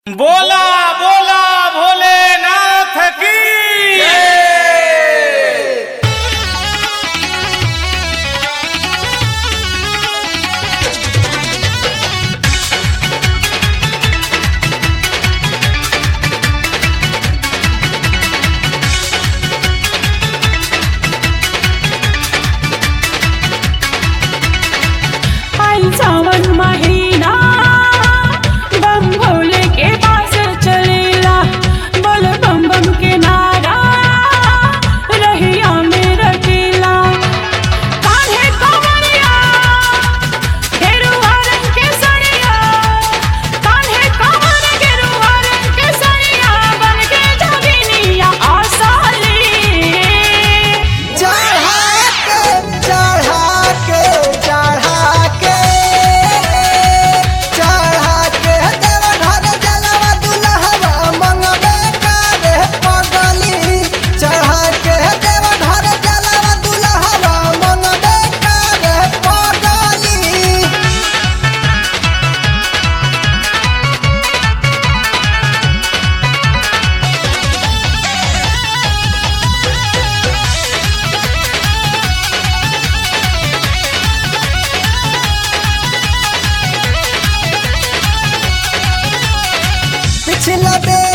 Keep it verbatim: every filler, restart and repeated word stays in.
बोला बोला भोलेनाथ की सावन महीना बम भोले के पास चलेला, बोल बम बम के नारा रहिया में रखेला। कान्हे कंवरिया गेरुआ रंग के सड़िया, कान्हे कंवर गेरुआ रंग के सड़िया, बन के जोगिनिया आसाली। चढ़ा के चढ़ा के चढ़ा के चढ़ा के देवघर जलवा दुल्हवा मंगबे करे पगली। चढ़ा के देवघर जलवा दुल्हवा मंगबे करे पगली। पिछला बेर